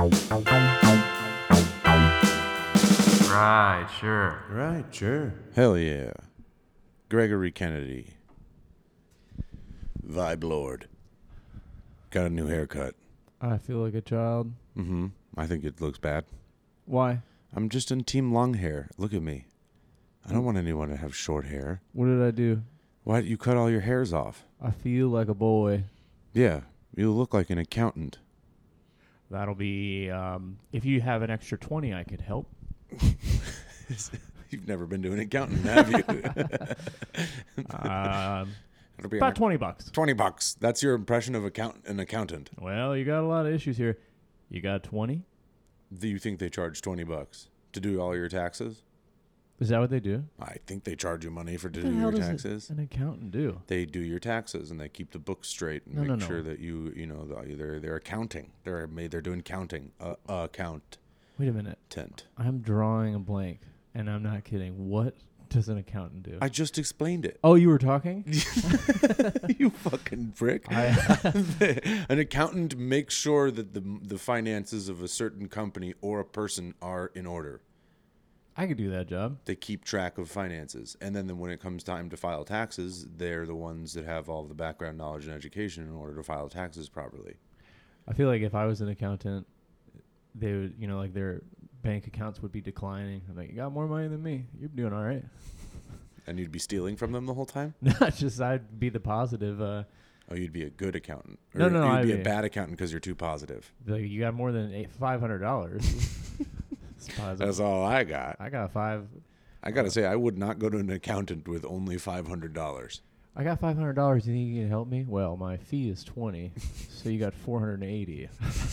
Right, sure. Right, sure. Hell yeah. Gregory Kennedy. Vibe Lord. Got a new haircut. I feel like a child. Mm-hmm. I think it looks bad. Why? I'm just in team long hair. Look at me. I don't want anyone to have short hair. What did I do? Why you cut all your hairs off? I feel like a boy. Yeah, you look like an accountant. That'll be, if you have an extra 20, I could help. You've never been to an accountant, have you? It'll be About $20. $20. That's your impression of an accountant. Well, you got a lot of issues here. You got 20? Do you think they charge $20 to do all your taxes? Is that what they do? I think they charge you money to What do the hell your does taxes. an accountant do? They do your taxes and they keep the books straight and No. make sure that they're accounting. They're doing counting. Accountant. Wait a minute. I'm drawing a blank, and I'm not kidding. What does an accountant do? I just explained it. Oh, you were talking? You fucking prick. An accountant makes sure that the finances of a certain company or a person are in order. I could do that job. They keep track of finances. And then when it comes time to file taxes, they're the ones that have all the background knowledge and education in order to file taxes properly. I feel like if I was an accountant, they would, like their bank accounts would be declining. I'm like, you got more money than me. You're doing all right. And you'd be stealing from them the whole time? Not just I'd be the positive. Oh, you'd be a good accountant. No, You'd be a bad accountant because you're too positive. Like, you got more than $500. That's all I got. I got $5. I got to say, I would not go to an accountant with only $500. I got $500. You think you can help me? Well, my fee is $20, so you got $480.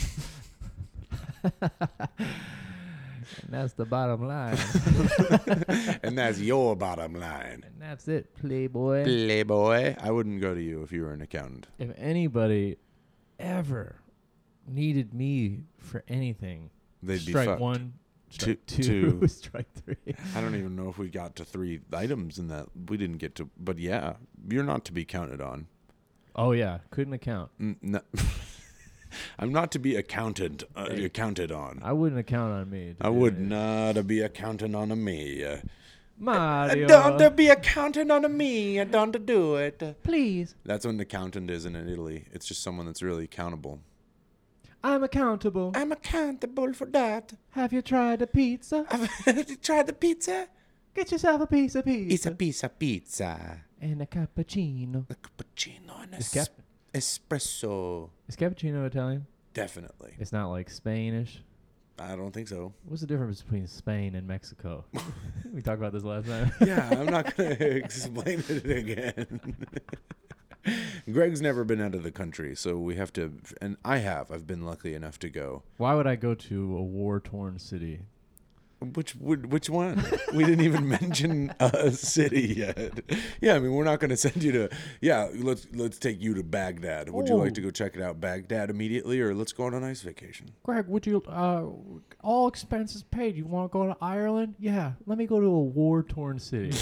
And that's the bottom line. And that's your bottom line. And that's it, playboy. Playboy. I wouldn't go to you if you were an accountant. If anybody ever needed me for anything, They'd be strike fucked. one, strike two, strike three. I don't even know if we got to 3 items in that. We didn't get to, but yeah, you're not to be counted on. Oh, yeah. Couldn't account. No. I'm not to be accounted on. I wouldn't account on me. I would not be accounting on me. Mario. Don't be accounting on me. Don't do it. Please. That's what an accountant is in Italy. It's just someone that's really accountable. I'm accountable. I'm accountable for that. Have you tried a pizza? Have you tried the pizza? Get yourself a piece of pizza. It's a piece of pizza. And a cappuccino. A cappuccino and espresso. Is cappuccino Italian? Definitely. It's not like Spanish. I don't think so. What's the difference between Spain and Mexico? We talked about this last time. Yeah, I'm not going to explain it again. Greg's never been out of the country, so we have to, and I've been lucky enough to go. Why would I go to a war-torn city? Which one? We didn't even mention a city yet. Yeah, I mean, we're not going to send you to. Yeah, let's take you to Baghdad. Would you like to go check it out, Baghdad, immediately, or let's go on a nice vacation? Greg, would you? All expenses paid. You want to go to Ireland? Yeah, let me go to a war-torn city.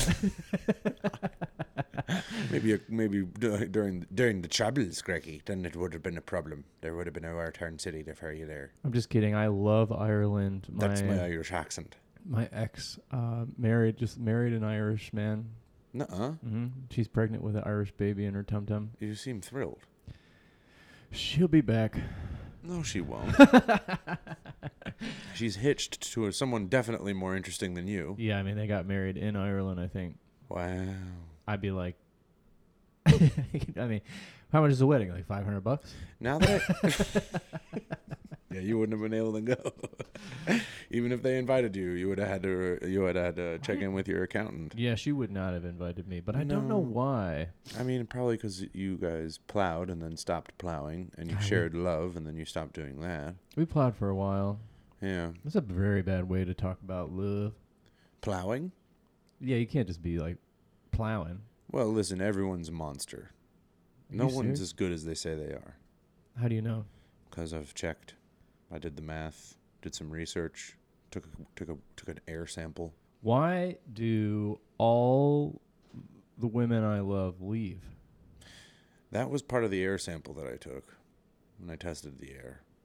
Maybe during the troubles, Greggy, then it would have been a problem. There would have been a war-torn city to ferry you there. I'm just kidding. I love Ireland. That's my Irish accent. My ex married an Irish man. Nuh-uh. Mm-hmm. She's pregnant with an Irish baby in her tum-tum. You seem thrilled. She'll be back. No, she won't. She's hitched to someone definitely more interesting than you. Yeah, I mean, they got married in Ireland, I think. Wow. I'd be like, I mean, how much is the wedding? Like $500? Now that yeah, you wouldn't have been able to go. Even if they invited you, you would have had to check in with your accountant. Yeah, she would not have invited me, but I don't know why. I mean, probably because you guys plowed and then stopped plowing, and you shared love, and then you stopped doing that. We plowed for a while. Yeah. That's a very bad way to talk about love. Plowing? Yeah, you can't just be like plowing. Well, listen, everyone's a monster. No one's as good as they say they are. How do you know? Because I've checked. I did the math, did some research, took an air sample. Why do all the women I love leave? That was part of the air sample that I took when I tested the air.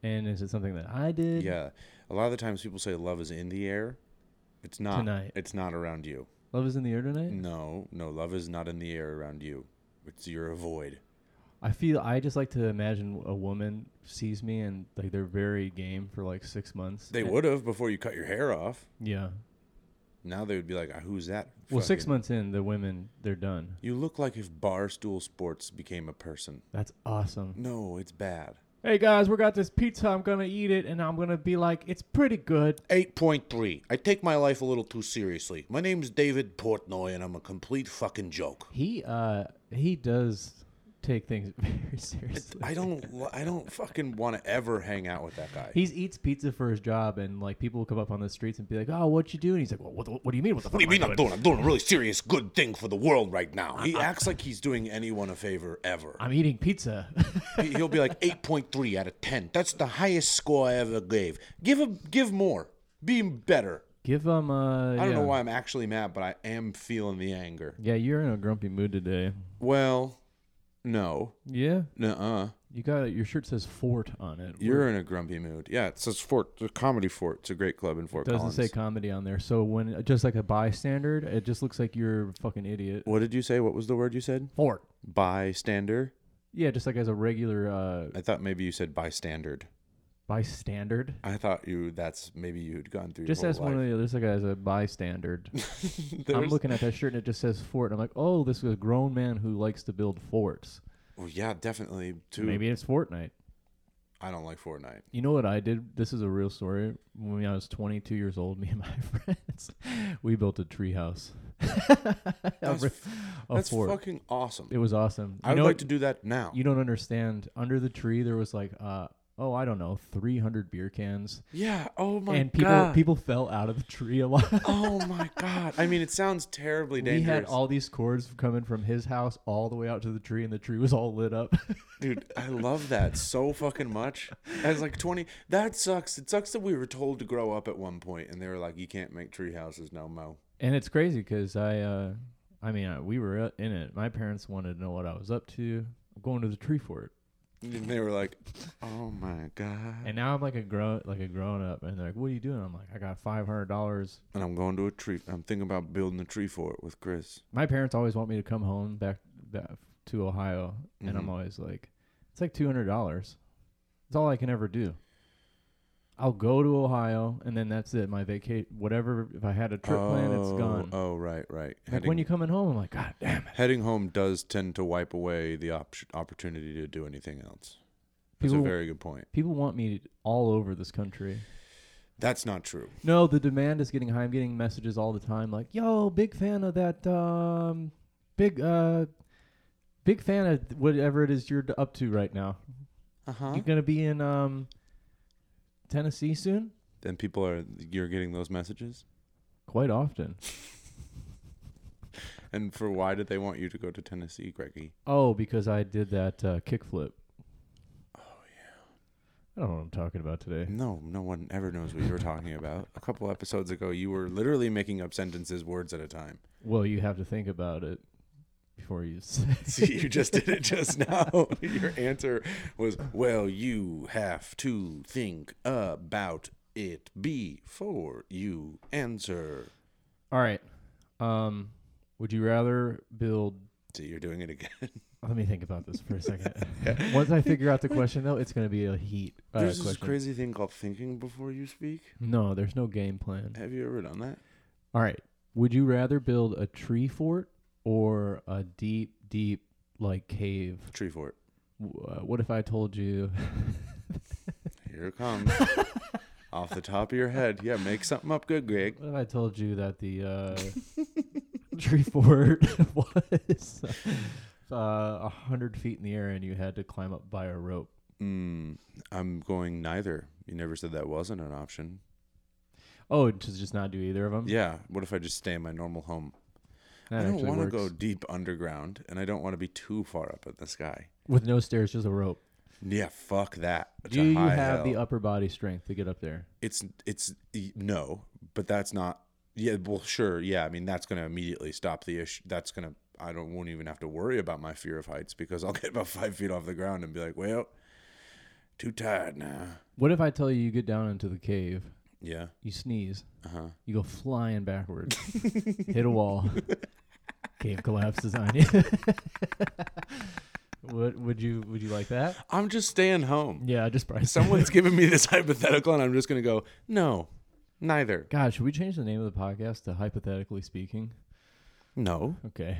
And is it something that I did? Yeah. A lot of the times people say love is in the air. It's not. Tonight. It's not around you. Love is in the air tonight? No, love is not in the air around you. You're a void. I just like to imagine a woman sees me and like they're very game for like 6 months. They would have before you cut your hair off. Yeah. Now they would be like, who's that? Well, 6 months in, the women, they're done. You look like if Barstool Sports became a person. That's awesome. No, it's bad. Hey guys, we got this pizza. I'm going to eat it and I'm going to be like, it's pretty good. 8.3. I take my life a little too seriously. My name's David Portnoy and I'm a complete fucking joke. He does take things very seriously. I don't fucking want to ever hang out with that guy. He eats pizza for his job, and like people will come up on the streets and be like, "Oh, what you doing?" He's like, "Well, what do you mean? What the fuck What do you mean am I I'm doing? I'm doing a really serious, good thing for the world right now." He acts like he's doing anyone a favor ever. I'm eating pizza. He'll be like 8.3 out of 10. That's the highest score I ever gave. Give more. Be better. Give him. I don't know why I'm actually mad, but I am feeling the anger. Yeah, you're in a grumpy mood today. Well, no. Yeah. Nuh-uh. You got your shirt says Fort on it. You're in a grumpy mood. Yeah, it says Fort, the Comedy Fort. It's a great club in Fort Doesn't Collins. say comedy on there. So when just like a bystander, it just looks like you're a fucking idiot. What did you say? What was the word you said? Fort. Bystander? Yeah, just like as a regular I thought maybe you said bystander. bystander. I thought that's maybe you had gone through Just your as whole one of life. the others, like as a bystander. I'm There's- looking at that shirt and it just says Fort. I'm like, oh, this is a grown man who likes to build forts. Well, yeah, definitely. Too. Maybe it's Fortnite. I don't like Fortnite. You know what I did? This is a real story. When I was 22 years old, me and my friends, we built a tree house. That's fort. fucking awesome. It was awesome. I would like to do that now. You don't understand. Under the tree, there was like, I don't know, 300 beer cans. Yeah. Oh my And god. people fell out of the tree a lot. Oh my god. I mean, it sounds terribly We dangerous. had all these cords coming from his house all the way out to the tree, and the tree was all lit up. Dude, I love that so fucking much. As like 20, that sucks. It sucks that we were told to grow up at one point, and they were like, "You can't make tree houses no mo." And it's crazy because we were in it. My parents wanted to know what I was up to. I'm going to the tree fort. And they were like, "Oh my god!" And now I'm like a grown up, and they're like, "What are you doing?" I'm like, "I got $500." And I'm going to a tree. I'm thinking about building a tree fort with Chris. My parents always want me to come home back to Ohio, and I'm Mhm. always like, "It's like $200. That's all I can ever do." I'll go to Ohio, and then that's it. My whatever. If I had a trip plan, it's gone. Oh, right. Like when you coming home, I'm like, God damn it. Heading home does tend to wipe away the opportunity to do anything else. That's a People- very good point. People want me all over this country. That's not true. No, the demand is getting high. I'm getting messages all the time like, "Yo, big fan of that big fan of whatever it is you're up to right now. Uh-huh. You going to be in Tennessee soon?" And you're getting those messages? Quite often. And for why did they want you to go to Tennessee, Greggy? Oh, because I did that kickflip. Oh, yeah. I don't know what I'm talking about today. No one ever knows what you were talking about. A couple episodes ago, you were literally making up sentences words at a time. Well, you have to think about it before you say. See, you just did it just now. Your answer was, well, you have to think about it before you answer. All right. Would you rather build... See, you're doing it again. Let me think about this for a second. Once I figure out the question, though, it's going to be a heat There's this question. crazy thing called thinking before you speak. No, there's no game plan. Have you ever done that? All right. Would you rather build a tree fort or a deep, like, cave? Tree fort. What if I told you... Here it comes. Off the top of your head. Yeah, make something up good, Greg. What if I told you that the tree fort was 100 feet in the air and you had to climb up by a rope? I'm going neither. You never said that wasn't an option. Oh, to just not do either of them? Yeah. What if I just stay in my normal home? That I don't actually want to works. go deep underground, and I don't want to be too far up in the sky. With no stairs, just a rope. Yeah, fuck that. Do you have the upper body strength to get up there? No, but that's not. Yeah, well, sure. Yeah, I mean that's going to immediately stop the issue. Won't even have to worry about my fear of heights because I'll get about 5 feet off the ground and be like, well, Too tired now. What if I tell you get down into the cave, Yeah. you sneeze, Uh-huh. you go flying backwards, hit a wall, cave collapses on you. What would you like that? I'm just staying home. Yeah, just probably. Someone's giving me this hypothetical, and I'm just going to go, no, neither. God, should we change the name of the podcast to Hypothetically Speaking? No. Okay.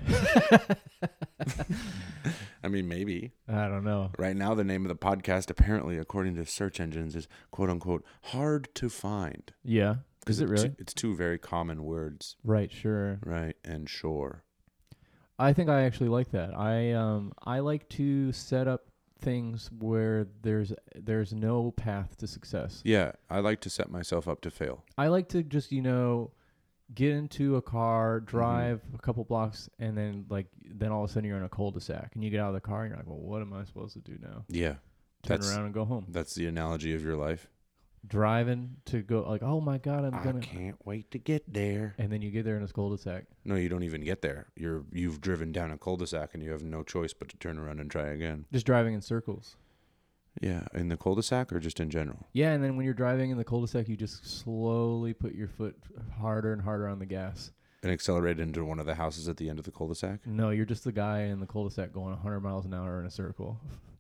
I mean, maybe. I don't know. Right now, the name of the podcast, apparently, according to search engines, is quote unquote hard to find. Yeah. Is it really? It's two very common words, Right, sure. right? And sure. I think I actually like that. I like to set up things where there's no path to success. Yeah, I like to set myself up to fail. I like to just, get into a car, drive a couple blocks, and then all of a sudden you're in a cul-de-sac and you get out of the car and you're like, well, what am I supposed to do now? Yeah. Turn around and go home. That's the analogy of your life. Driving to go oh my God, I can't wait to get there. and then you get there in a cul-de-sac. No, you don't even get there. You've driven down a cul-de-sac and you have no choice but to turn around and try again. Just driving in circles. Yeah, in the cul-de-sac or just in general? Yeah, and then when you're driving in the cul-de-sac, you just slowly put your foot harder and harder on the gas. And accelerate into one of the houses at the end of the cul-de-sac? No, you're just the guy in the cul-de-sac going 100 miles an hour in a circle.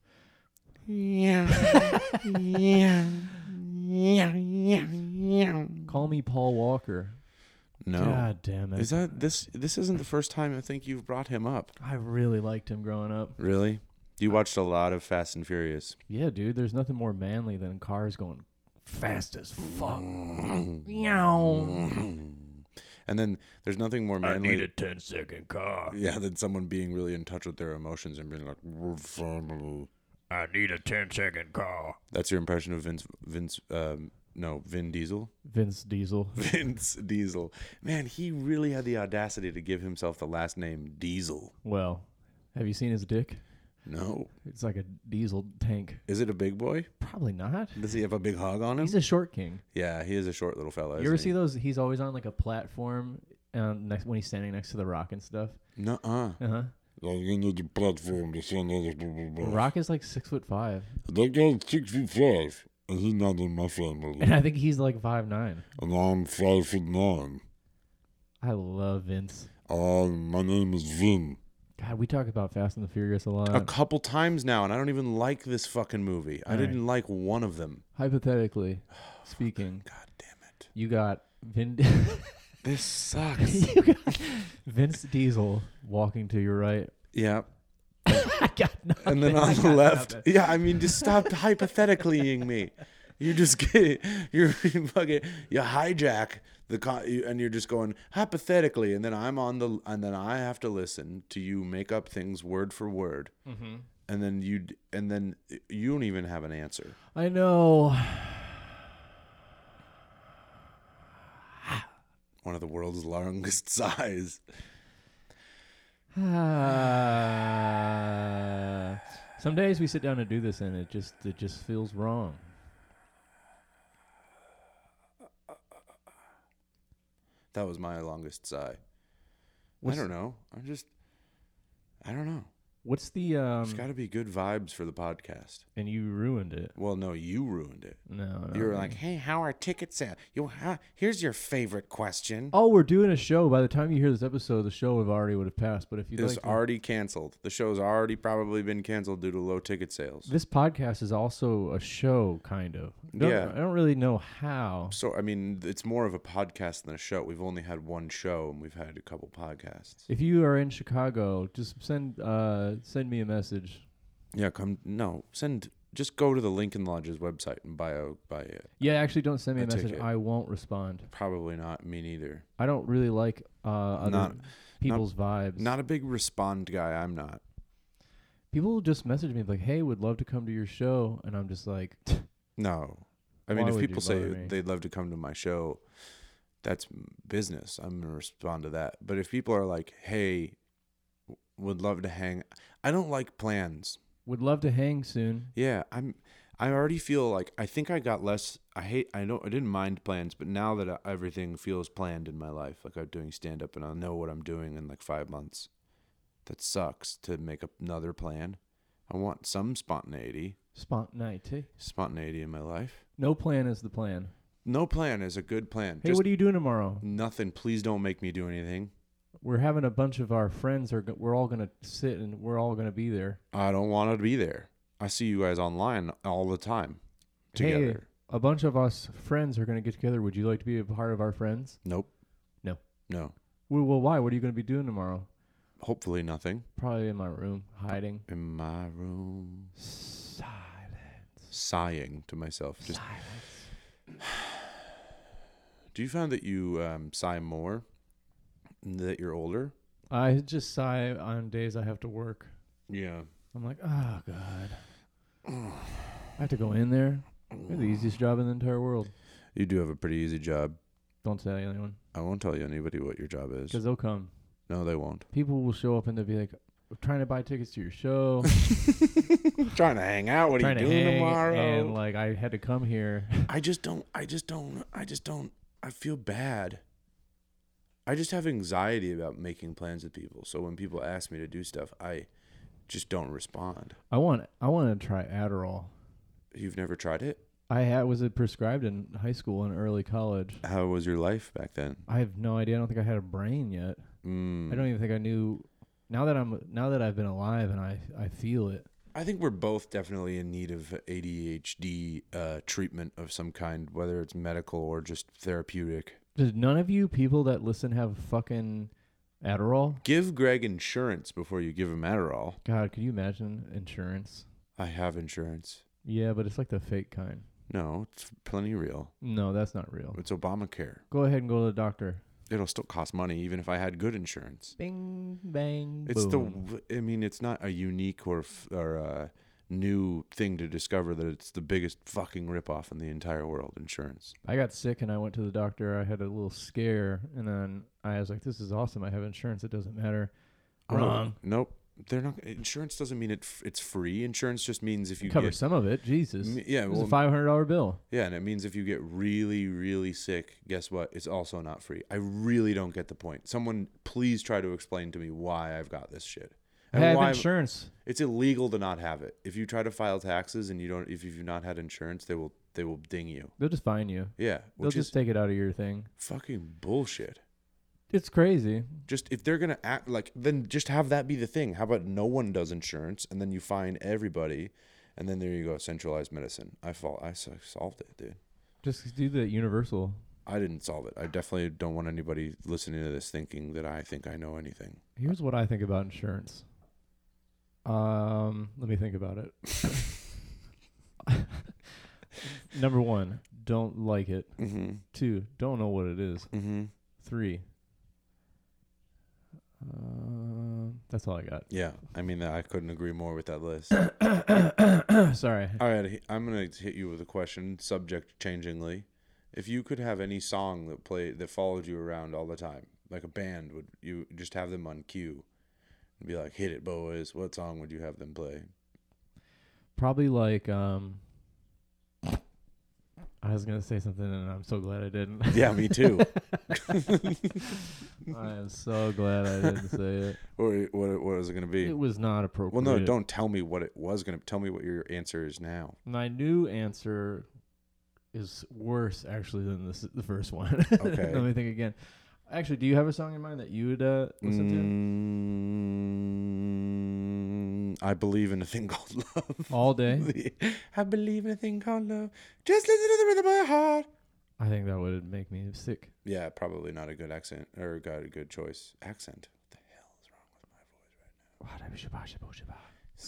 Yeah. Yeah. Call me Paul Walker. No. God damn it. Is that this isn't the first time I think you've brought him up. I really liked him growing up. Really? You watched a lot of Fast and Furious. Yeah, dude, there's nothing more manly than cars going fast as fuck. Meow. And then there's nothing more manly. I need a 10-second car. Yeah, than someone being really in touch with their emotions and being like, "We're family." I need a 10-second car. That's your impression of Vin Diesel? Vince Diesel. Vince Diesel. Man, he really had the audacity to give himself the last name Diesel. Well, have you seen his dick? No. It's like a diesel tank. Is it a big boy? Probably not. Does he have a big hog on him? He's a short king. Yeah, he is a short little fella. You ever see those? He's always on like a platform next when he's standing next to the Rock and stuff. Nuh-uh. Uh-huh. You need a platform to send other people. Rock is like 6'5", That guy's 6'5", and he's not in my family. and I think he's like 5'9". And I'm 5'9". I love Vince. My name is Vin. God, we talk about Fast and the Furious a lot. A couple times now, and I don't even like this fucking movie. I All right. didn't like one of them. Hypothetically speaking, God damn it. you got This sucks. you got Vince Diesel walking to your right. Yeah. I got nothing. And then I on the got left. nothing. Yeah, I mean, just stop hypothetically-ing me. You just get, you hijack and you're just going hypothetically, and then and then I have to listen to you make up things word for word, and then you don't even have an answer. I know. One of the world's longest sighs. Some days we sit down and do this, and it just feels wrong. That was my longest sigh. What's- I don't know. I don't know. What's the There's got to be good vibes for the podcast. and you ruined it. Well, no, you ruined it. No. You were like, "Hey, how are tickets at? Here's your favorite question." oh, we're doing a show. By the time you hear this episode, the show would have passed. But if you It's like, already canceled. The show's already probably been canceled due to low ticket sales. this podcast is also a show, kind of. Yeah. I don't really know how. So, I mean, it's more of a podcast than a show. We've only had one show, and we've had a couple podcasts. If you are in Chicago, just send me a message. Yeah, just go to the Lincoln Lodge's website and buy it. Yeah, actually, don't send me a A message. ticket. I won't respond. Probably not me neither. I don't really like other Not- people's vibes. Not a big respond guy. I'm not. People just message me like, "Hey, would love to come to your show," and I'm just like, No. I mean, Why if would you people say bother me? they'd love to come to my show, that's business. I'm going to respond to that. But if people are like, "Hey, would love to hang," I don't like plans. "Would love to hang soon." Yeah, I already feel like I think I got less. I didn't mind plans, but now that everything feels planned in my life, like I'm doing stand up and I know what I'm doing in like 5 months. That sucks to make up another plan. I want some spontaneity. Spontaneity. Spontaneity in my life. No plan is the plan. No plan is a good plan. Hey, Just what are you doing tomorrow? nothing. Please don't make me do anything. We're having a bunch of our friends. We're all gonna sit and we're all gonna be there. I don't want to be there. I see you guys online all the time together. Hey, a bunch of us friends are gonna get together. Would you like to be a part of our friends? Nope. No. No. Well, why? What are you gonna be doing tomorrow? Hopefully nothing. Probably in my room, hiding. In my room. Silence. Sighing to myself. Just. Silence. Do you find that you sigh more that you're older? I just sigh on days I have to work. Yeah. I'm like, oh God. I have to go in there. We have the easiest job in the entire world. You do have a pretty easy job. Don't tell anyone. I won't tell you anybody what your job is. Because they'll come. No, they won't. People will show up and they'll be like, we're trying to buy tickets to your show. Trying to hang out. What are you trying to doing hang, tomorrow? And like, I had to come here. I feel bad. I just have anxiety about making plans with people. So when people ask me to do stuff, I just don't respond. I want to try Adderall. You've never tried it? Was it prescribed in high school and early college? How was your life back then? I have no idea. I don't think I had a brain yet. I don't even think I knew. Now that I've been alive and I feel it. I think we're both definitely in need of ADHD treatment of some kind, whether it's medical or just therapeutic. Does none of you people that listen have fucking Adderall? Give Greg insurance before you give him Adderall. God, could you imagine insurance? I have insurance. Yeah, but it's like the fake kind. No, it's plenty real. No, that's not real. It's Obamacare. Go ahead and go to the doctor. It'll still cost money even if I had good insurance. Bing, bang, It's boom. it's not a unique or a new thing to discover that it's the biggest fucking ripoff in the entire world, insurance. I got sick and I went to the doctor. I had a little scare, and then I was like, "This is awesome. I have insurance. It doesn't matter." Wrong. Nope. They're not. Insurance doesn't mean it's free. Insurance just means if you Cover get some of it. Jesus. yeah, It was well, a $500 bill. yeah, and it means if you get really, really sick, guess what? It's also not free. I really don't get the point. Someone please try to explain to me why I've got this shit. I have why insurance. it's illegal to not have it. If you try to file taxes and if you've not had insurance, they will ding you. They'll just fine you. Yeah, They'll which just is take it out of your thing. fucking bullshit. It's crazy. Just if they're gonna act like, then just have that be the thing. How about no one does insurance and then you fine everybody, and then there you go, centralized medicine. I solved it, dude. Just do the universal. I didn't solve it. I definitely don't want anybody listening to this thinking that I think I know anything. Here's what I think about insurance. Let me think about it. Number 1, don't like it. Mm-hmm. 2, don't know what it is. Mm-hmm. 3, that's all I got. Yeah, I mean, I couldn't agree more with that list. Sorry. All right, I'm gonna hit you with a question, subject changingly. If you could have any song that followed you around all the time, like a band, would you just have them on cue and be like, "Hit it, boys"? What song would you have them play? Probably like I was gonna say something and I'm so glad I didn't. Yeah, me too. I am so glad I didn't say it. Or what was it gonna be? It was not appropriate. Well, no, don't tell me what it was gonna. Tell me what your answer is now. My new answer is worse actually than the first one. Okay. Let me think again. Actually, do you have a song in mind that you would listen I believe in a thing called love. to all day? I believe in a thing called love. Just listen to the rhythm of my heart. I think that would make me sick. Yeah, probably not a good accent or got a good choice. Accent. What the hell is wrong with my voice right now?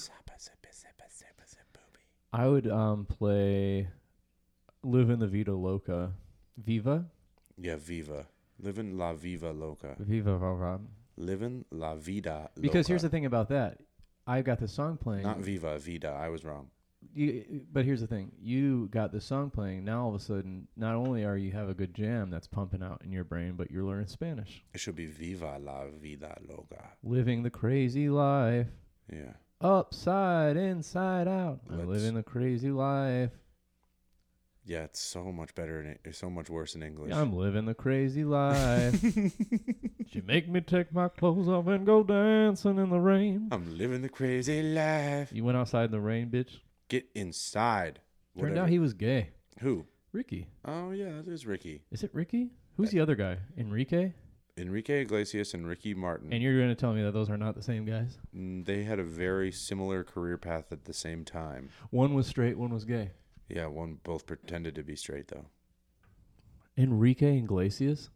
I would play "Live in the Vida Loca." Viva? Yeah, Viva. Living la viva loca. Viva. Living la vida loca. Because here's the thing about that. I got the song playing. Not viva, vida. I was wrong. But here's the thing. You got the song playing. Now all of a sudden, not only are you have a good jam that's pumping out in your brain, but you're learning Spanish. It should be viva la vida loca. Living the crazy life. Yeah. Upside, inside out. I'm Let's- living the crazy life. Yeah, it's so much better. It's so much worse in English. I'm living the crazy life. You make me take my clothes off and go dancing in the rain. I'm living the crazy life. You went outside in the rain, bitch? Get inside. Turned Whatever. out he was gay. Who? Ricky. Oh yeah, that is Ricky. Is it Ricky? Who's the other guy? Enrique? Enrique Iglesias and Ricky Martin. And you're going to tell me that those are not the same guys? They had a very similar career path at the same time. One was straight, one was gay. Yeah, one both pretended to be straight though. Enrique Iglesias?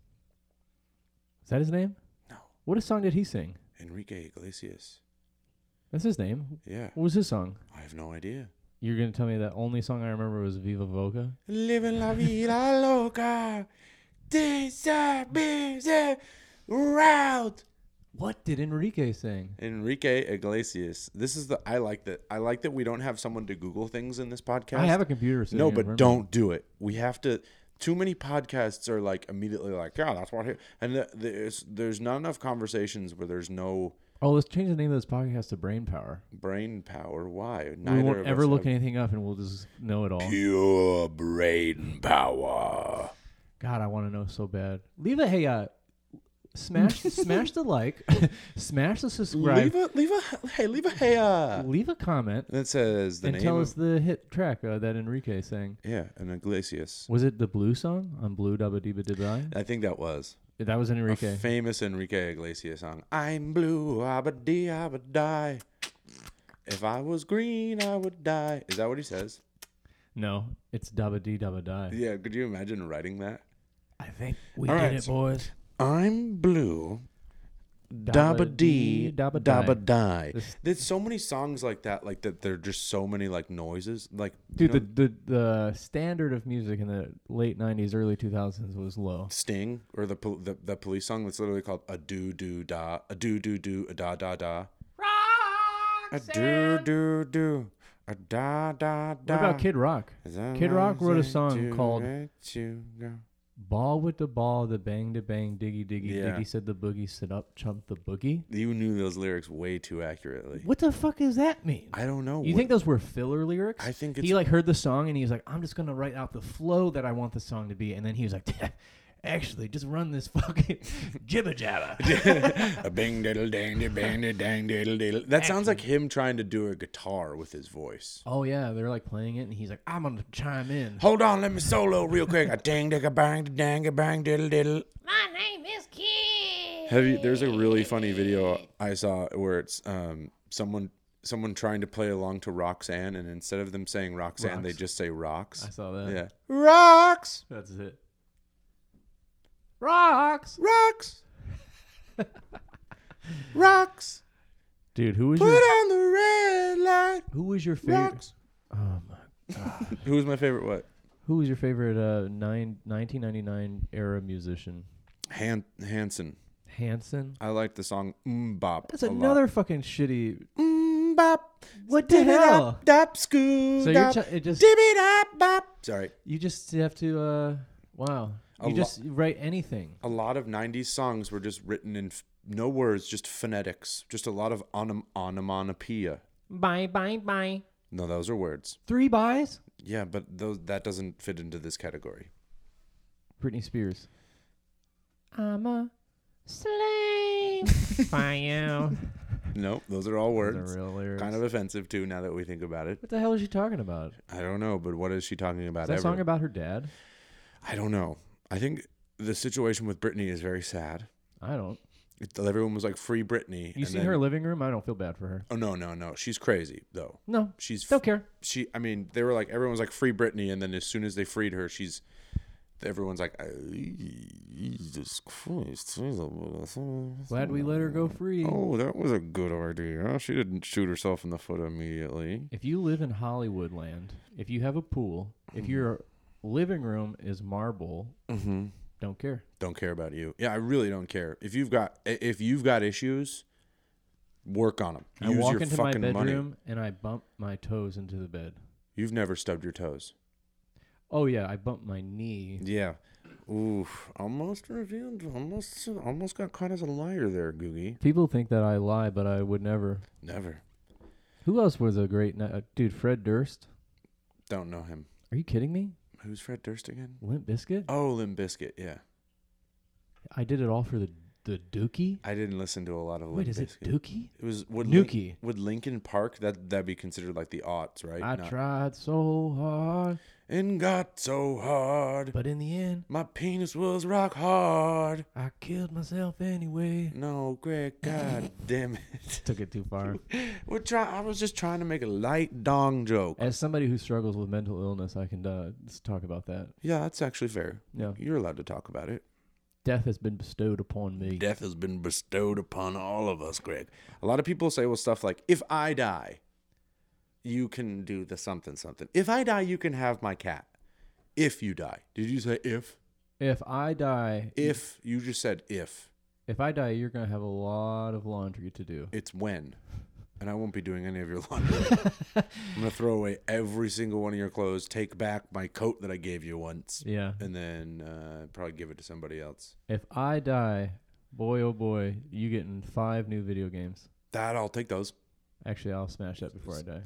Is that his name? No. What song did he sing? Enrique Iglesias. That's his name. Yeah. What was his song? I have no idea. You're going to tell me that only song I remember was Viva Voca? Living la vida loca. This busy route. What did Enrique sing? Enrique Iglesias. This is the I like that we don't have someone to Google things in this podcast. I have a computer sitting No, in but front of me. don't do it. We have to. Too many podcasts are like immediately like, yeah, that's what. And there's not enough conversations where there's no Oh, let's change the name of this podcast to Brain Power. brain power. Why? We won't of ever us look have anything up and we'll just know it all. Pure brain power. God, I want to know so bad. Leave a smash the like, smash the subscribe, leave a hey. leave a comment, That says the and name tell of, us the hit track that Enrique sang. yeah, an Iglesias. Was it the Blue song on Blue Dabba Dibba Dibba? I think that was That was Enrique. a famous Enrique Iglesias song. I'm blue, I would die. If I was green, I would die. Is that what he says? No, it's Dabba Dee Dabba Die. Yeah. Could you imagine writing that? I think we All did right, it, so- boys. I'm blue. Dabba dee, dabba die. dabba die. This- There's so many songs like that. Like that, there are just so many like noises. Like Dude, you know, the standard of music in the late '90s, early 2000s was low. Sting or the police song that's literally called a do do da, a do do do, a da da da. A do do do, a da da da. What about Kid Rock? Kid Rock wrote a song called Ball with the ball, the bang, diggy, diggy, Yeah. diggy, said the boogie, sit up, chump the boogie. You knew those lyrics way too accurately. What the fuck does that mean? I don't know. You think those were filler lyrics? I think he it's like heard the song and he was like, I'm just gonna write out the flow that I want the song to be, and then he was like, actually, just run this fucking jibba jabba. a bing diddle dang dang diddle diddle. That sounds like him trying to do a guitar with his voice. Oh yeah, they're like playing it, and he's like, I'm gonna chime in. Hold on, let me solo real quick. A dang digga bang dang a bang diddle diddle. My name is Kid. There's a really funny video I saw where it's someone trying to play along to Roxanne, and instead of them saying Roxanne, they Rocks. just say rocks. I saw that. Yeah, rocks, That's it. Rocks, rocks, rocks. dude. Who was Put your on the red light. Who was your favorite? Rocks. Oh my. Who was my favorite? What? Who was your favorite 1999 era musician? Hanson. Hanson. I liked the song Bop. That's another fucking shitty. Bop. What the hell? Dap scoo. So you're it just Dibby dap bop. Sorry. you just have to wow. You just write anything. A lot of 90s songs were just written in no words, just phonetics. Just a lot of onomatopoeia. Bye bye bye. No, those are words. 3 buys. Yeah, but that doesn't fit into this category. Britney Spears. I'm a slave by you. No, those are all Those words. are real lyrics. Kind of offensive too now that we think about it. What the hell is she talking about? I don't know, but what is she talking about Is that ever? song about her dad? I don't know. I think the situation with Britney is very sad. I don't. Everyone was like, free Britney. You and seen then- her living room? I don't feel bad for her. Oh, no. She's crazy, though. No, She's don't care. I mean, they were like, everyone was like, free Britney, and then as soon as they freed her, everyone's like, Jesus Christ. Glad we let her go free. oh, that was a good idea. She didn't shoot herself in the foot immediately. If you live in Hollywood land, if you have a pool, if your living room is marble, Mm-hmm. don't care. Don't care about you. Yeah, I really don't care. If you've got issues, work on them. I Use walk your into my fucking bedroom money. and I bump my toes into the bed. You've never stubbed your toes. Oh yeah, I bump my knee. Yeah. Oof. Almost revealed. Almost got caught as a liar there, Googie. People think that I lie, but I would never. Never. Who else was a great dude? Fred Durst. Don't know him. Are you kidding me? Who's Fred Durst again? Limp Bizkit. Oh, Limp Bizkit. Yeah. I did it all for the The Dookie? I didn't listen to a lot of Wait, Limp is it Bizkit. Dookie? It was Nuki. Would Linkin Park that'd be considered like the aughts, right? I tried so hard, and got so hard. but in the end, My penis was rock hard. I killed myself anyway. No, Greg, god damn it. Took it too far. I was just trying to make a light dong joke. As somebody who struggles with mental illness, I can just talk about that. Yeah, that's actually fair. Yeah. You're allowed to talk about it. Death has been bestowed upon me. Death has been bestowed upon all of us, Greg. A lot of people say, well, stuff like, if I die, you can do the something. If I die, you can have my cat. If you die. Did you say if? If I die, If. You just said if. If I die, you're gonna have a lot of laundry to do. It's when. And I won't be doing any of your laundry. I'm going to throw away every single one of your clothes, take back my coat that I gave you once, Yeah. and then probably give it to somebody else. If I die, boy oh boy, you getting 5 new video games. I'll take those. Actually, I'll smash that before I die.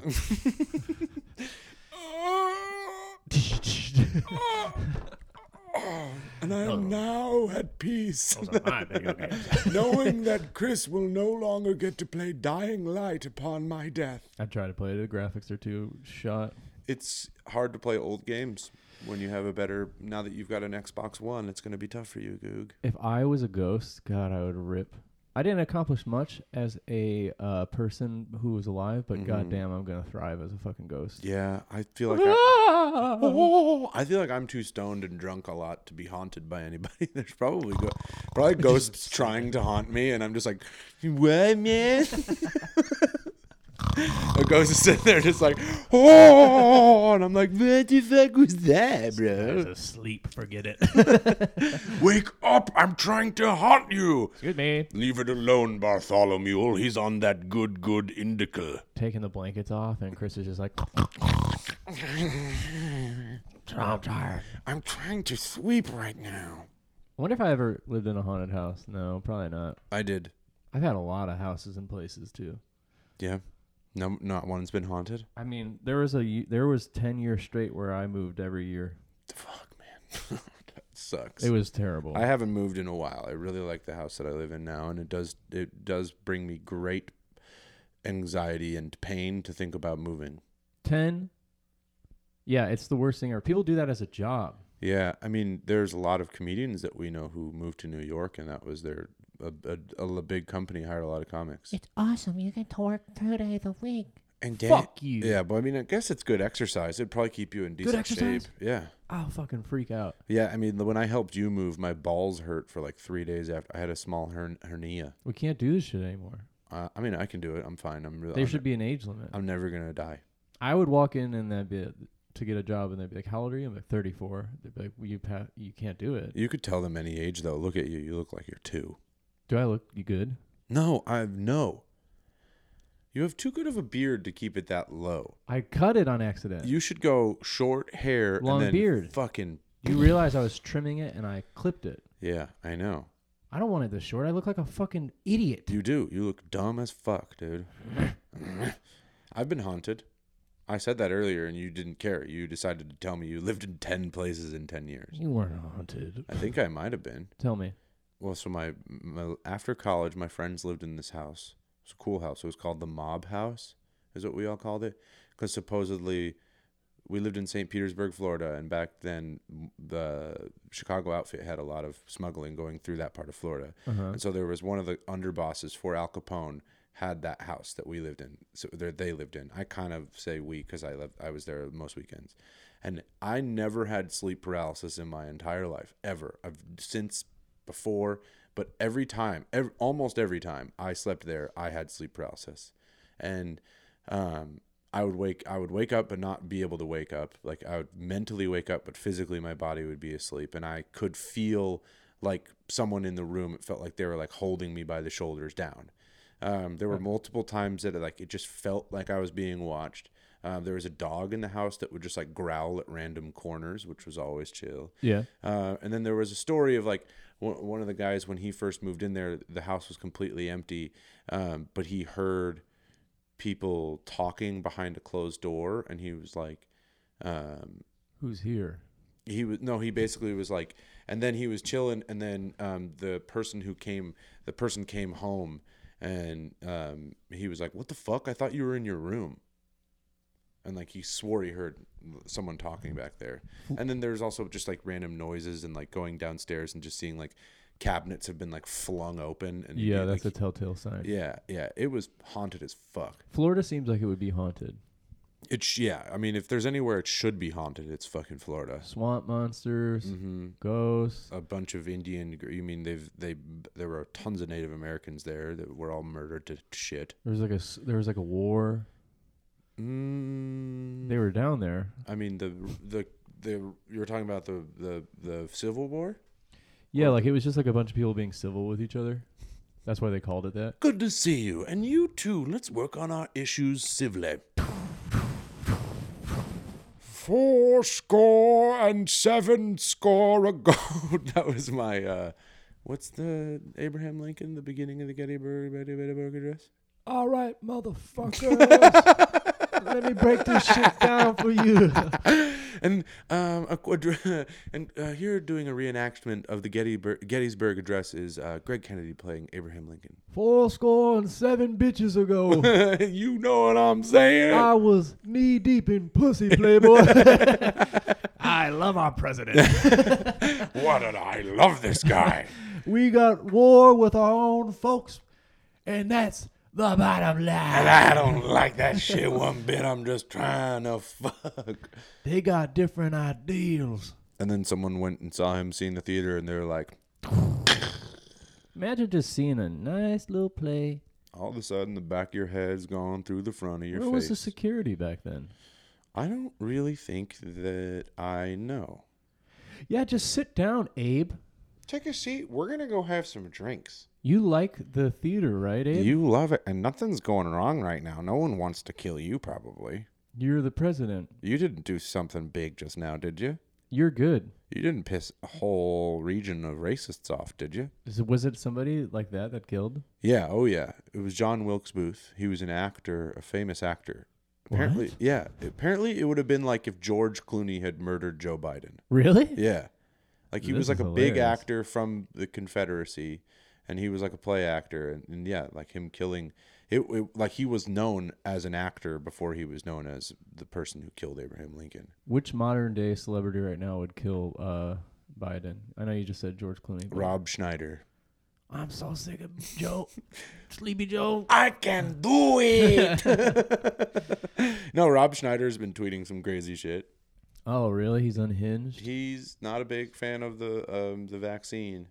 And I am now at peace, Those are my video games. knowing that Chris will no longer get to play Dying Light upon my death. I try to play it. The graphics are too shot. It's hard to play old games when you have a better. Now that you've got an Xbox One, it's going to be tough for you, Goog. If I was a ghost, God, I would rip. I didn't accomplish much as a person who was alive, but goddamn, I'm gonna thrive as a fucking ghost. Yeah, I feel like I feel like I'm too stoned and drunk a lot to be haunted by anybody. There's probably ghosts trying to haunt me, and I'm just like, what, man? A ghost is sitting there just like, oh, and I'm like, what the fuck was that, bro? Asleep, forget it. Wake up! I'm trying to haunt you. Excuse me. Leave it alone, Bartholomew. He's on that good indica. Taking the blankets off, and Chris is just like, I'm tired. I'm trying to sleep right now. I wonder if I ever lived in a haunted house. No, probably not. I did. I've had a lot of houses and places too. Yeah. No, not one's been haunted. I mean, there was 10 years straight where I moved every year. Fuck, man. That sucks. It was terrible. I haven't moved in a while. I really like the house that I live in now, and it does bring me great anxiety and pain to think about moving. 10. Yeah, it's the worst thing ever. People do that as a job. Yeah, I mean, there's a lot of comedians that we know who moved to New York, and that was their a big company hired a lot of comics. It's awesome. You get to work 2 days a week. And Fuck you. Yeah, but I mean, I guess it's good exercise. It'd probably keep you in decent exercise? shape. Yeah. I'll fucking freak out. Yeah, I mean, when I helped you move, my balls hurt for like 3 days after I had a small hernia. We can't do this shit anymore. I mean, I can do it. I'm fine. There should be an age limit. I'm never gonna die. I would walk in and that'd be to get a job, and they'd be like, "How old are you?" I'm like, 34. They'd be like, well, you can't do it. You could tell them any age though. Look at you. You look like you're 2. Do I look you good? No. You have too good of a beard to keep it that low. I cut it on accident. You should go short hair Long and then beard. fucking. You realize I was trimming it and I clipped it. Yeah, I know. I don't want it this short. I look like a fucking idiot. You do. You look dumb as fuck, dude. I've been haunted. I said that earlier and you didn't care. You decided to tell me you lived in 10 places in 10 years. You weren't haunted. I think I might have been. Tell me. Well, so my after college, my friends lived in this house. It was a cool house. It was called the Mob House, is what we all called it. Because supposedly we lived in St. Petersburg, Florida, and back then the Chicago outfit had a lot of smuggling going through that part of Florida. And so there was one of the underbosses for Al Capone had that house that we lived in. So they lived in. I kind of say we because I was there most weekends. And I never had sleep paralysis in my entire life, ever. I've since before, but almost every time I slept there, I had sleep paralysis. And I would wake up but not be able to wake up. Like I would mentally wake up, but physically my body would be asleep, and I could feel like someone in the room. It felt like they were like holding me by the shoulders down. There were multiple times that it just felt like I was being watched. There was a dog in the house that would just like growl at random corners, which was always chill. Yeah. And then there was a story of like one of the guys, when he first moved in there, the house was completely empty, but he heard people talking behind a closed door, and he was like, Who's here? He basically was like, and then he was chilling, and then the person came home, and he was like, "What the fuck? I thought you were in your room." And like he swore he heard someone talking back there. And then there's also just like random noises and like going downstairs and just seeing like cabinets have been like flung open. And Yeah, that's like, a telltale sign. yeah. It was haunted as fuck. Florida seems like it would be haunted. I mean, if there's anywhere it should be haunted, it's fucking Florida. Swamp monsters, Mm-hmm. ghosts. A bunch of Indian. You mean there were tons of Native Americans there that were all murdered to shit. There was like a war. They were down there. I mean the you were talking about the Civil War. Yeah, like it was just like a bunch of people being civil with each other. That's why they called it that. Good to see you, and you too. Let's work on our issues civilly. 70 ago. That was my. What's the Abraham Lincoln? The beginning of the Gettysburg Address. All right, motherfuckers. Let me break this shit down for you. And here doing a reenactment of the Gettysburg Address is Greg Kennedy playing Abraham Lincoln. 7 bitches ago, You know what I'm saying? I was knee deep in pussy, playboy. I love our president. What did I love this guy? We got war with our own folks, and that's the bottom And line. I don't like that shit one bit. I'm just trying to fuck. They got different ideals. And then someone went and saw him see in the theater, and they were like, Imagine just seeing a nice little play. all of a sudden, the back of your head's gone through the front of your Where face. was the security back then? I don't really think that I know. Yeah, just sit down, Abe. Take a seat. We're going to go have some drinks. You like the theater, right, Abe? You love it, and nothing's going wrong right now. No one wants to kill you, probably. You're the president. You didn't do something big just now, did you? You're good. You didn't piss a whole region of racists off, did you? Was it somebody like that killed? Yeah, oh yeah. It was John Wilkes Booth. He was an actor, a famous actor. Apparently, What? yeah. Apparently, it would have been like if George Clooney had murdered Joe Biden. Really? Yeah. Like he This was like is a big hilarious. actor from the Confederacy, and he was like a play actor, and yeah, like him killing it, like he was known as an actor before he was known as the person who killed Abraham Lincoln. Which modern day celebrity right now would kill Biden? I know you just said George Clooney. but- Rob Schneider. I'm so sick of Joe. Sleepy Joe. I can do it. No, Rob Schneider's been tweeting some crazy shit. Oh, really? He's unhinged? He's not a big fan of the vaccine.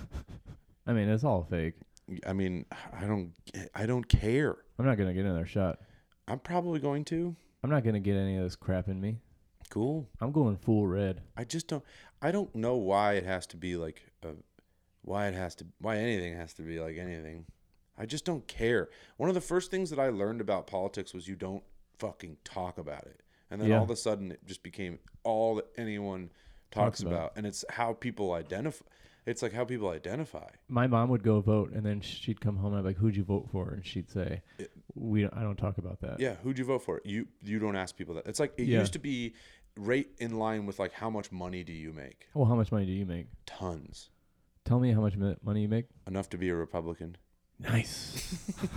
I mean, it's all fake. I mean, I don't care. I'm not going to get another shot. I'm probably going to. I'm not going to get any of this crap in me. Cool. I'm going full red. I don't know why it has to be like why anything has to be like anything. I just don't care. One of the first things that I learned about politics was you don't fucking talk about it. And then Yeah. all of a sudden it just became all that anyone talks about. And it's how people identify. It's like how people identify. My mom would go vote, and then she'd come home and I'd be like, who'd you vote for? And she'd say, I don't talk about that. Yeah, who'd you vote for? You don't ask people that. It's like it Yeah. used to be right in line with like how much money do you make? Well, how much money do you make? Tons. Tell me how much money you make. Enough to be a Republican. Nice.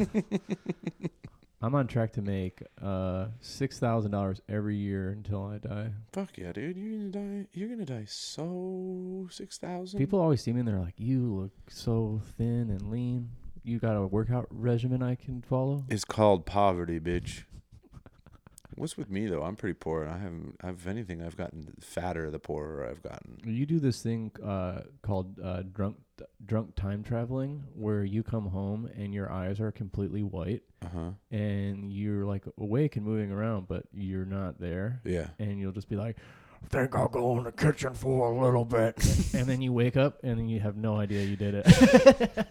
I'm on track to make $6,000 every year until I die. Fuck yeah, dude. You're gonna die so 6,000. People always see me and they're like, you look so thin and lean. You got a workout regimen I can follow? It's called poverty, bitch. What's with me though? I'm pretty poor, and if anything, I've gotten fatter the poorer I've gotten. You do this thing called drunk time traveling, where you come home and your eyes are completely white, and you're like awake and moving around, but you're not there. Yeah. And you'll just be like, Think I'll go in the kitchen for a little bit. and then you wake up and then you have no idea you did it.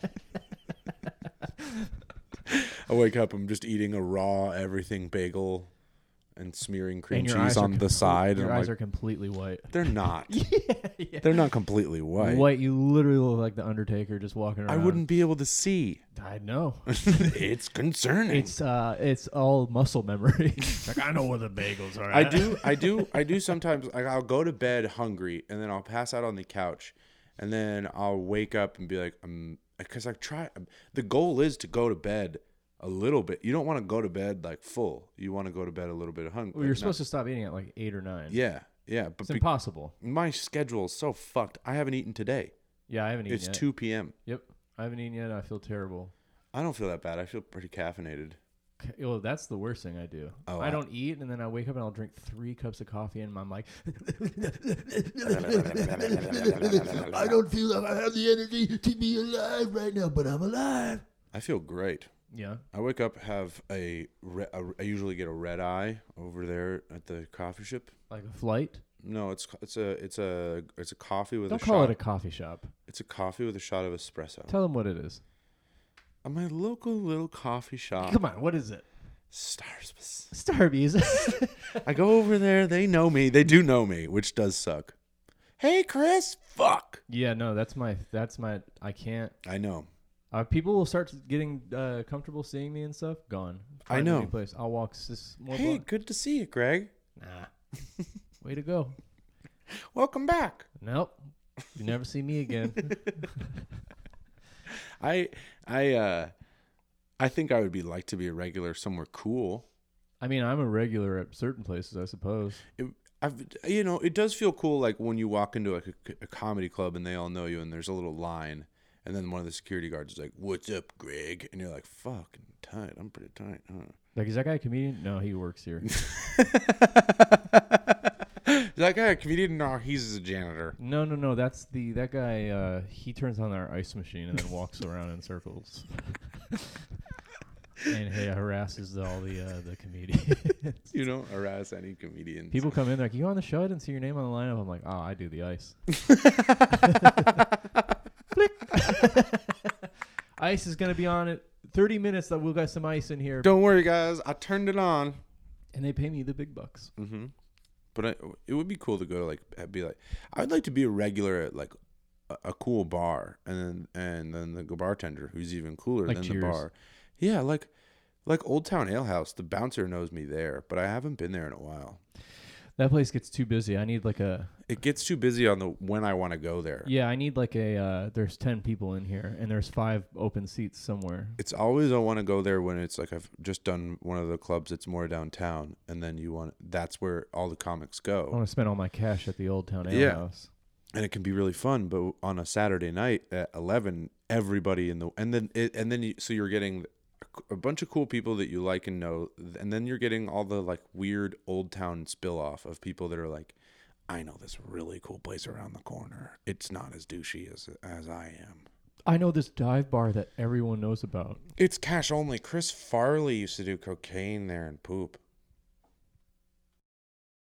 I wake up, I'm just eating a raw everything bagel, and smearing cream And your cheese eyes are on the side. Your and I'm eyes like, are completely white. they're not. Yeah. They're not completely white. White. You literally look like the Undertaker just walking around. I wouldn't be able to see. I know. It's concerning. It's all muscle memory. Like, I know where the bagels are I at. do sometimes. Like, I'll go to bed hungry, and then I'll pass out on the couch, and then I'll wake up and be like, because the goal is to go to bed a little bit. You don't want to go to bed like full. You want to go to bed a little bit hungry. Well, you're supposed to stop eating at like 8 or 9. Yeah, but It's impossible. my schedule is so fucked. I haven't eaten today. Yeah, I haven't eaten It's yet. 2 p.m. Yep. I haven't eaten yet. I feel terrible. I don't feel that bad. I feel pretty caffeinated. Well, that's the worst thing I do. Oh, I don't eat, and then I wake up and I'll drink 3 cups of coffee, and I'm like, I don't feel like I have the energy to be alive right now, but I'm alive. I feel great. yeah. I wake up, have I usually get a red eye over there at the coffee shop. Like a flight. No, it's a coffee with Don't a call shot. it a coffee shop. It's a coffee with a shot of espresso. Tell them what it is. At my local little coffee shop, Come on, what is it? Starbucks. Starbucks. I go over there. They know me. They do know me, which does suck. Hey, Chris. Fuck. Yeah, no, that's my. I can't. I know. People will start getting comfortable seeing me and stuff. Gone. I Find a know. new place. I'll walk more Hey, block. good to see you, Greg. Nah. Way to go. Welcome back. Nope. You never see me again. I think I would like to be a regular somewhere cool. I mean, I'm a regular at certain places, I suppose. It does feel cool, like when you walk into a comedy club and they all know you, and there's a little line, and then one of the security guards is like, "What's up, Greg?" And you're like, "Fucking tight. I'm pretty tight, huh?" Like, is that guy a comedian? No, he works here. Is that guy a comedian? No, he's a janitor. No. That's that guy. He turns on our ice machine and then walks around in circles, and harasses all the comedians. You don't harass any comedians. People come in, they're like, "You on the show? I didn't see your name on the lineup." I'm like, "Oh, I do the ice." Ice is gonna be on it. 30 minutes that we'll got some ice in here, Don't worry, guys. I turned it on. and they pay me the big bucks. Mm-hmm. But it would be cool to go to be like, I would like to be a regular at like a cool bar, and then the bartender who's even cooler Like than Cheers. the bar. Yeah, like Old Town Ale House. The bouncer knows me there, but I haven't been there in a while. That place gets too busy. I need like a It gets too busy on when I want to go there. I need like a there's 10 people in here and there's 5 open seats somewhere. It's always I want to go there when it's like I've just done one of the clubs that's more downtown, and then that's where all the comics I go, want to spend all my cash at the Old Town Ale Yeah. House. and it can be really fun. But on a Saturday night at 11, everybody so you're getting a bunch of cool people that you like and know, and then you're getting all the like weird Old Town spill off of people that are like, I know this really cool place around the corner. It's not as douchey as I am. I know this dive bar that everyone knows about. It's cash only. Chris Farley used to do cocaine there and poop.